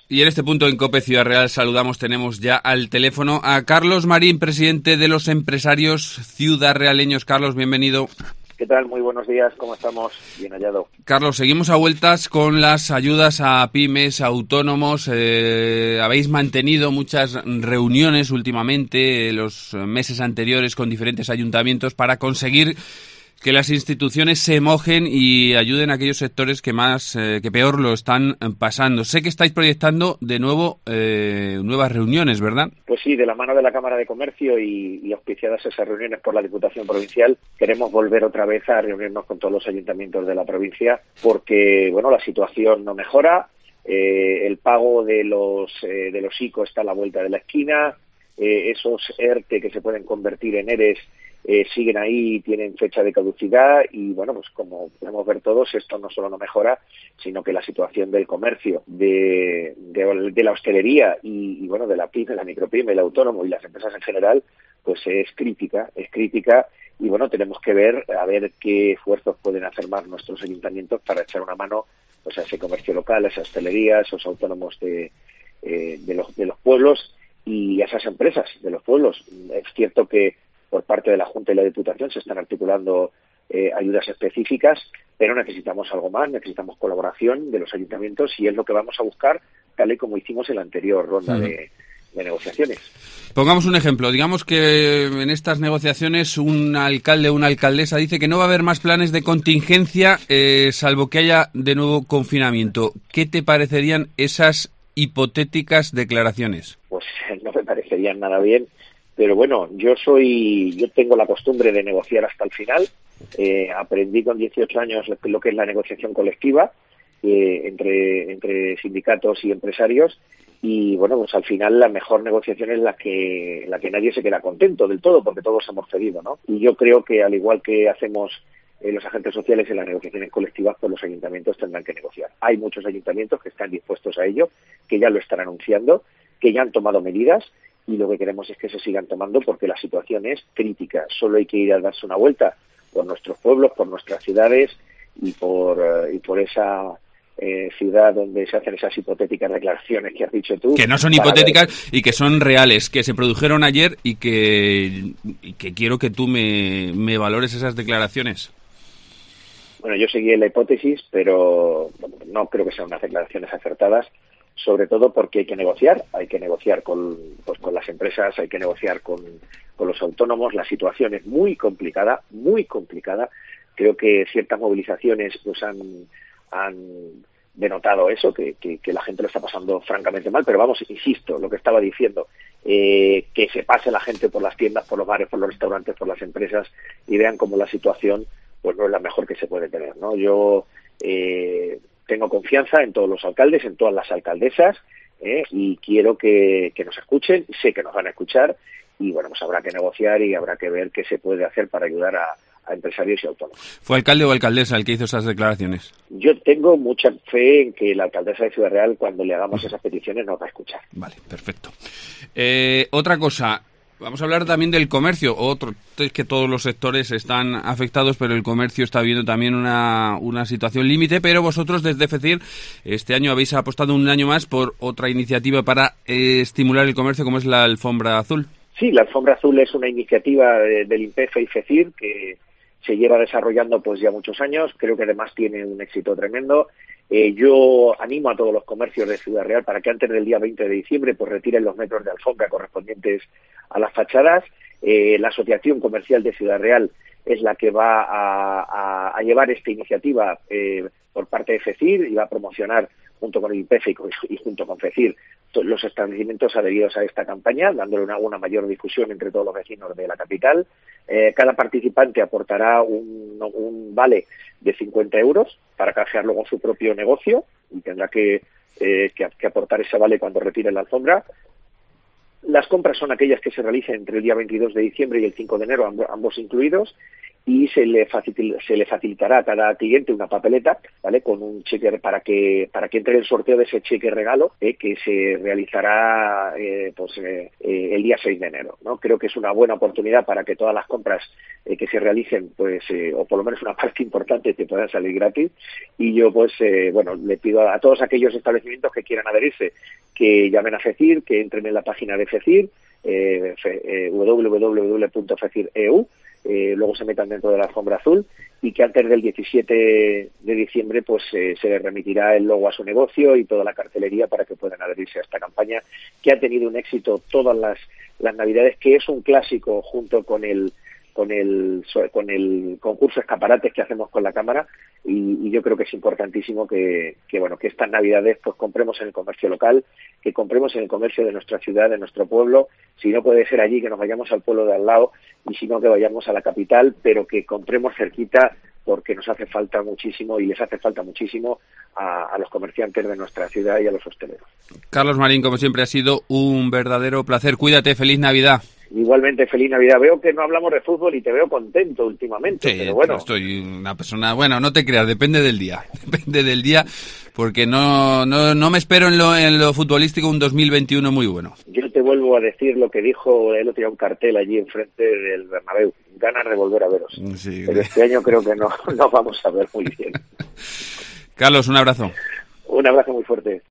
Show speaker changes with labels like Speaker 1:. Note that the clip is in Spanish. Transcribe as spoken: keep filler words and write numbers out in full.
Speaker 1: Y en este punto en COPE Ciudad Real saludamos, tenemos ya al teléfono a Carlos Marín, presidente de los empresarios ciudadraleños. Carlos, bienvenido.
Speaker 2: ¿Qué tal? Muy buenos días, ¿cómo estamos? Bien hallado.
Speaker 1: Carlos, seguimos a vueltas con las ayudas a pymes, a autónomos. Eh, habéis mantenido muchas reuniones últimamente, los meses anteriores, con diferentes ayuntamientos para conseguir que las instituciones se mojen y ayuden a aquellos sectores que más, eh, que peor lo están pasando. Sé que estáis proyectando de nuevo eh, nuevas reuniones, ¿verdad?
Speaker 2: Pues sí, de la mano de la Cámara de Comercio y, y auspiciadas esas reuniones por la Diputación Provincial, queremos volver otra vez a reunirnos con todos los ayuntamientos de la provincia porque, bueno, la situación no mejora, eh, el pago de los eh, de los I C O está a la vuelta de la esquina, eh, esos ERTE que se pueden convertir en ERES Eh, siguen ahí, tienen fecha de caducidad y, bueno, pues como podemos ver todos, esto no solo no mejora, sino que la situación del comercio, de, de, de la hostelería y, y, bueno, de la pyme, la micropyme, el autónomo y las empresas en general, pues es crítica, es crítica y, bueno, tenemos que ver, a ver qué esfuerzos pueden hacer más nuestros ayuntamientos para echar una mano pues a ese comercio local, a esa hostelería, a esos autónomos de, eh, de, los, de los pueblos y a esas empresas de los pueblos. Es cierto que por parte de la Junta y la Diputación se están articulando eh, ayudas específicas, pero necesitamos algo más, necesitamos colaboración de los ayuntamientos y es lo que vamos a buscar, tal y como hicimos en la anterior ronda uh-huh. de, de negociaciones.
Speaker 1: Pongamos un ejemplo. Digamos que en estas negociaciones un alcalde o una alcaldesa dice que no va a haber más planes de contingencia eh, salvo que haya de nuevo confinamiento. ¿Qué te parecerían esas hipotéticas declaraciones?
Speaker 2: Pues no me parecerían nada bien. Pero bueno, yo soy, yo tengo la costumbre de negociar hasta el final. Eh, aprendí con dieciocho años lo que es la negociación colectiva eh, entre, entre sindicatos y empresarios. Y bueno, pues al final la mejor negociación es la que, la que nadie se queda contento del todo, porque todos hemos cedido, ¿no? Y yo creo que al igual que hacemos eh, los agentes sociales en las negociaciones colectivas, pues los ayuntamientos tendrán que negociar. Hay muchos ayuntamientos que están dispuestos a ello, que ya lo están anunciando, que ya han tomado medidas. Y lo que queremos es que se sigan tomando porque la situación es crítica. Solo hay que ir a darse una vuelta por nuestros pueblos, por nuestras ciudades y por, uh, y por esa eh, ciudad donde se hacen esas hipotéticas declaraciones que has dicho tú.
Speaker 1: Que no son hipotéticas ver... y que son reales, que se produjeron ayer y que, y que quiero que tú me, me valores esas declaraciones.
Speaker 2: Bueno, yo seguí en la hipótesis, pero bueno, no creo que sean unas declaraciones acertadas. Sobre todo porque hay que negociar, hay que negociar con, pues, con las empresas, hay que negociar con, con los autónomos. La situación es muy complicada, muy complicada. Creo que ciertas movilizaciones pues han, han denotado eso, que, que, que la gente lo está pasando francamente mal. Pero vamos, insisto, lo que estaba diciendo, eh, que se pase la gente por las tiendas, por los bares, por los restaurantes, por las empresas y vean cómo la situación pues no es la mejor que se puede tener, ¿no? Yo eh, tengo confianza en todos los alcaldes, en todas las alcaldesas, ¿eh? y quiero que, que nos escuchen, sé que nos van a escuchar, y bueno, pues habrá que negociar y habrá que ver qué se puede hacer para ayudar a, a empresarios y autónomos.
Speaker 1: ¿Fue alcalde o alcaldesa el que hizo esas declaraciones?
Speaker 2: Yo tengo mucha fe en que la alcaldesa de Ciudad Real, cuando le hagamos esas peticiones, nos va a escuchar.
Speaker 1: Vale, perfecto. Eh, otra cosa... Vamos a hablar también del comercio. Otro es que todos los sectores están afectados, pero el comercio está viendo también una, una situación límite. Pero vosotros desde FECIR este año habéis apostado un año más por otra iniciativa para eh, estimular el comercio, como es la Alfombra Azul.
Speaker 2: Sí, la Alfombra Azul es una iniciativa de, del INPEF y FECIR que se lleva desarrollando pues ya muchos años. Creo que además tiene un éxito tremendo. Eh, yo animo a todos los comercios de Ciudad Real para que antes del día veinte de diciembre pues retiren los metros de alfombra correspondientes a las fachadas. Eh, la Asociación Comercial de Ciudad Real es la que va a, a, a llevar esta iniciativa eh, por parte de FECIR y va a promocionar junto con el INPEF y, y junto con FECIR los establecimientos adheridos a esta campaña, dándole una, una mayor difusión entre todos los vecinos de la capital. Eh, cada participante aportará un, un vale de cincuenta euros para canjear luego su propio negocio y tendrá que, eh, que, que aportar ese vale cuando retire la alfombra. Las compras son aquellas que se realicen entre el día veintidós de diciembre y el cinco de enero, ambos, ambos incluidos, y se le, facil, se le facilitará a cada cliente una papeleta, ¿vale?, con un cheque para que para que entre el sorteo de ese cheque regalo eh, que se realizará eh, pues eh, eh, el día seis de enero, ¿no? Creo que es una buena oportunidad para que todas las compras eh, que se realicen, pues eh, o por lo menos una parte importante, te puedan salir gratis. Y yo pues eh, bueno le pido a, a todos aquellos establecimientos que quieran adherirse que llamen a FECIR, que entren en la página de FECIR, eh, eh, w w w punto fecir punto e u, eh, luego se metan dentro de la alfombra azul, y que antes del diecisiete de diciembre pues eh, se les remitirá el logo a su negocio y toda la cartelería para que puedan adherirse a esta campaña, que ha tenido un éxito todas las, las Navidades, que es un clásico junto con el con el con el concurso escaparates que hacemos con la cámara, y, y yo creo que es importantísimo que, que bueno que estas Navidades pues compremos en el comercio local, que compremos en el comercio de nuestra ciudad, de nuestro pueblo. Si no puede ser allí, que nos vayamos al pueblo de al lado, y si no, que vayamos a la capital, pero que compremos cerquita, porque nos hace falta muchísimo y les hace falta muchísimo a, a los comerciantes de nuestra ciudad y a los hosteleros.
Speaker 1: Carlos Marín, como siempre, ha sido un verdadero placer. Cuídate, feliz Navidad.
Speaker 2: Igualmente, feliz Navidad. Veo que no hablamos de fútbol y te veo contento últimamente,
Speaker 1: sí,
Speaker 2: pero bueno.
Speaker 1: Estoy una persona, bueno, no te creas, depende del día, depende del día, porque no no no me espero en lo en lo futbolístico un dos mil veintiuno muy bueno.
Speaker 2: Yo te vuelvo a decir lo que dijo el otro día un cartel allí enfrente del Bernabéu: ganas de volver a veros. Sí, pero este año creo que no nos vamos a ver muy bien.
Speaker 1: Carlos, un abrazo.
Speaker 2: Un abrazo muy fuerte.